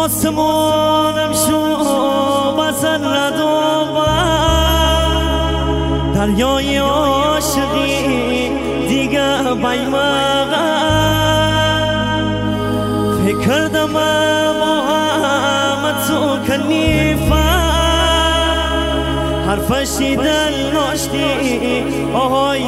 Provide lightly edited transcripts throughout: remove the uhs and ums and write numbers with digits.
آسمانم شو بزن رد و بر دریای عاشقی دیگه بیمقم فکر کردم با همه تو کنیفم حرفش دل ناشتی آهای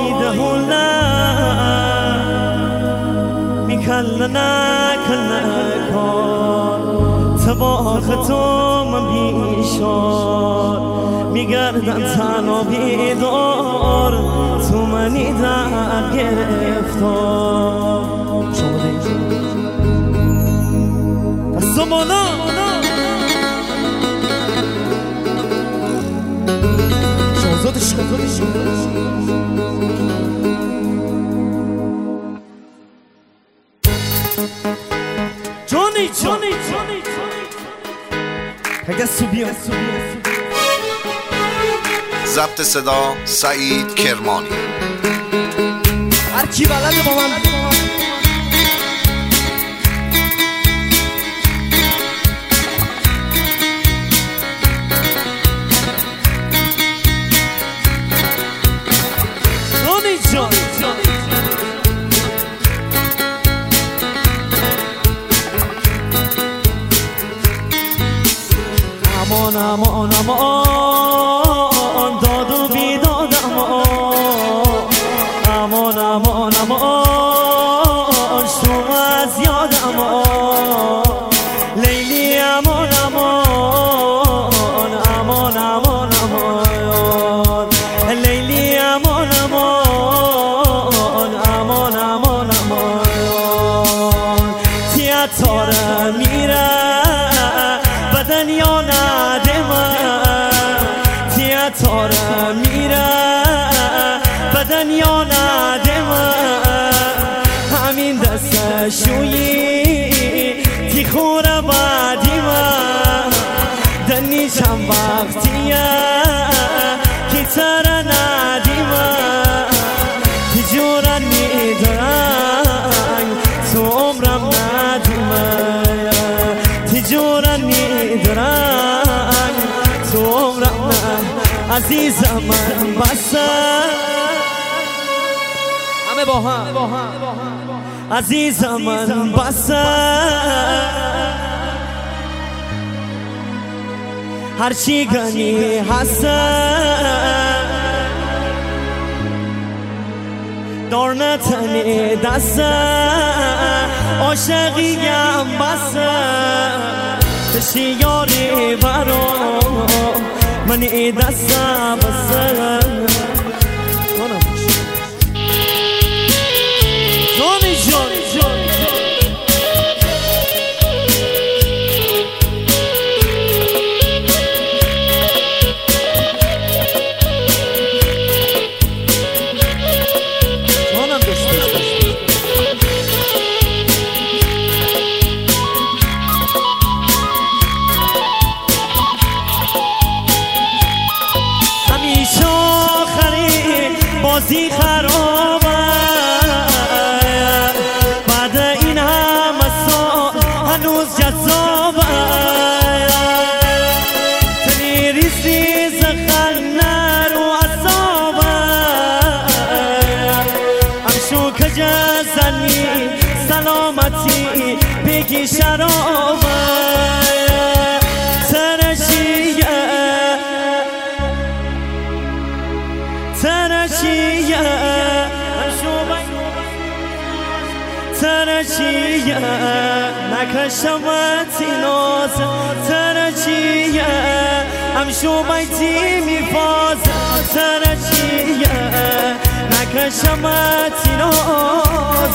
دهولم میکل نکل کار تباخ تو من بیشار میگردن تنها بیدار تو منی در گرفتار دستو بالا شازادش جونی پگسو بیا ضبط صدا سعید کرمانی. هر کی بلده با من امان داد و بیداد امان شما از یاد لیلی امان لیلی امان تیاتار میره بدن یا تاره میره بدن یا ندم همین دست شویی تی خوره بعدی من دنی چند وقتیه که تره ندیم تی جورن میدرنگ تو عمرم ندیم تی جورن میدرنگ تو عمرم عزیزم من بسه همه با هم عزیزم من بسه هرچی گنی هسته دار نتنی دسته عاشقیم بسه تشی یاری برام من ای دستم بسر جانی جان جانم داشته بازی خرابه بعد این همه سال هنوز جذابه تنی ریز خنر و عذابه همشو کجا زنی سلامتی بگی شرابه ترچیه نکشمتی ناز ترچیه همشو بیتی میفاز ترچیه نکشمتی ناز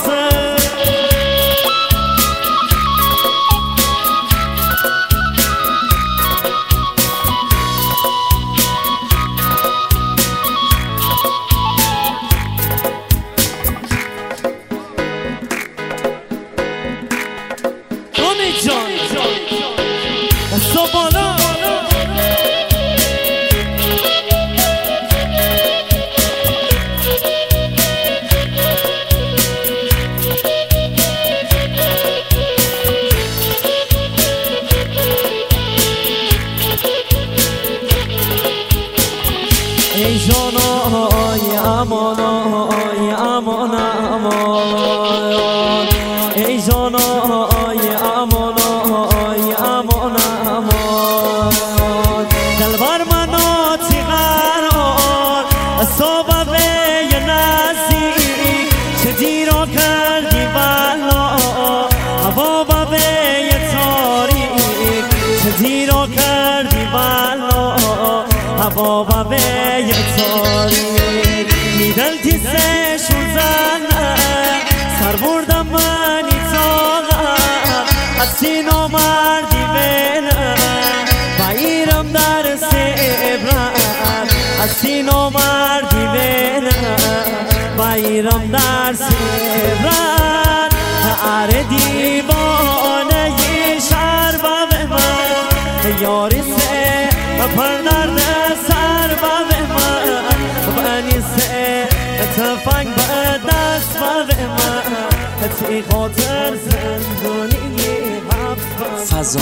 سینا مردی بلن بایرم در سبرن سینا مردی بلن بایرم در سبرن هر دیوانه شهر به من یاری سه پردرد سر به من بانی سه تفنگ به دست به من تی خاطر زندونی فضا